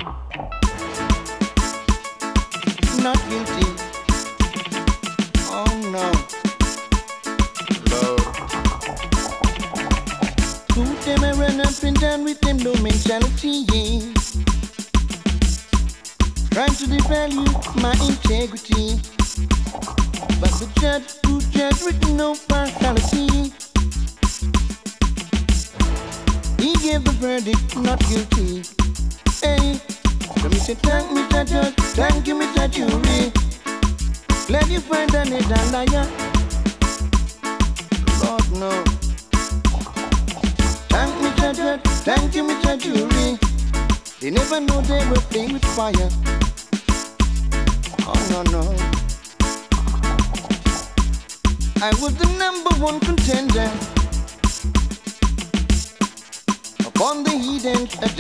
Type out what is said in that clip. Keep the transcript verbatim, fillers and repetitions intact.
not guilty. Oh no. Lord. Who them I run up and down with them no mentality, yeah. Trying to devalue my integrity. But the judge who judged with no partiality, he gave the verdict not guilty. Hey, so me say thank me to judge, thank you me to jury. Glad you find a needle liar. Lord no. Thank me to judge, thank you me to jury. They never know they were playing with fire. Oh no no. I was the number one contender upon the hidden